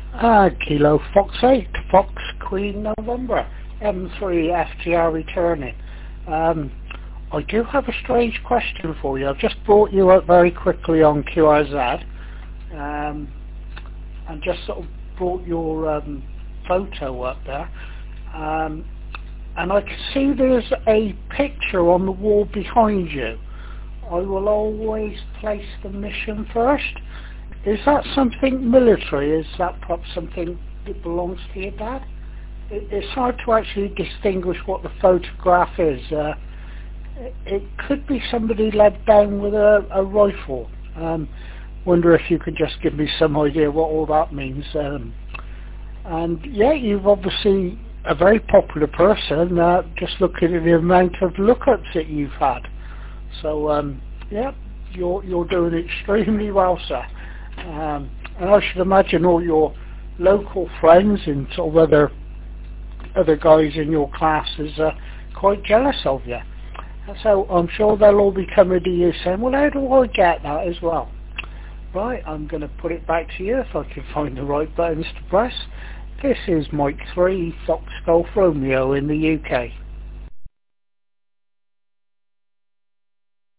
Kilo Fox 8, Fox Queen November, M3 FTR returning. I do have a strange question for you. I've just brought you up very quickly on QRZ, and just sort of brought your photo up there. And I can see there's a picture on the wall behind you. I will always place the mission first. Is that something military? Is that perhaps something that belongs to your dad? It's hard to actually distinguish what the photograph is. It could be somebody led down with a rifle. Wonder if you could just give me some idea what all that means. And yeah, you've obviously a very popular person, just looking at the amount of lookups that you've had. So yeah, you're doing extremely well, sir. And I should imagine all your local friends and sort of other guys in your classes are quite jealous of you. So I'm sure they'll all be coming to you saying, well, how do I get that as well? Right, I'm going to put it back to you if I can find the right buttons to press. This is Mike 3, Fox Golf Romeo in the UK.